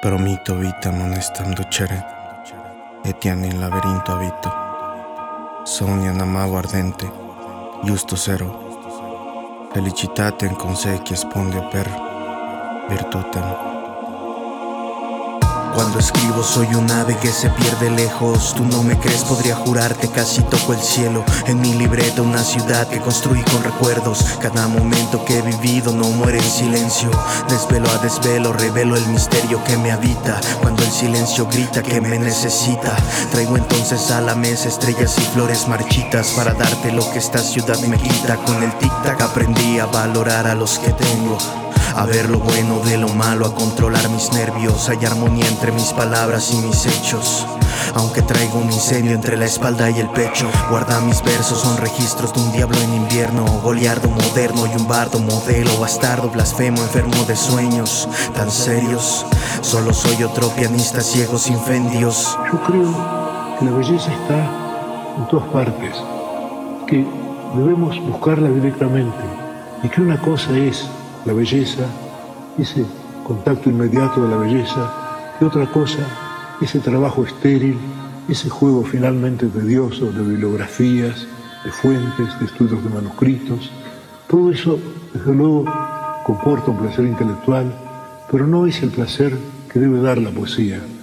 Promito vita monestam docere, etiam in labirinto habito. Sonia namago ardente, justo zero. Felicitatem consequia spondio per virtutem. Cuando escribo soy un ave que se pierde lejos. Tú no me crees, podría jurarte, casi toco el cielo. En mi libreta una ciudad que construí con recuerdos. Cada momento que he vivido no muere en silencio. Desvelo a desvelo, revelo el misterio que me habita. Cuando el silencio grita que me necesita, traigo entonces a la mesa estrellas y flores marchitas para darte lo que esta ciudad me quita. Con el tic-tac aprendí a valorar a los que tengo, a ver lo bueno de lo malo, a controlar mis nervios. Hay armonía entre mis palabras y mis hechos. Aunque traigo un incendio entre la espalda y el pecho, guarda mis versos, son registros de un diablo en invierno. Goliardo moderno y un bardo modelo, bastardo, blasfemo, enfermo de sueños tan serios. Solo soy otro pianista ciego sin fendios. Yo creo que la belleza está en todas partes, que debemos buscarla directamente, y que una cosa es la belleza, ese contacto inmediato de la belleza, y otra cosa, ese trabajo estéril, ese juego finalmente tedioso de bibliografías, de fuentes, de estudios de manuscritos. Todo eso, desde luego, comporta un placer intelectual, pero no es el placer que debe dar la poesía.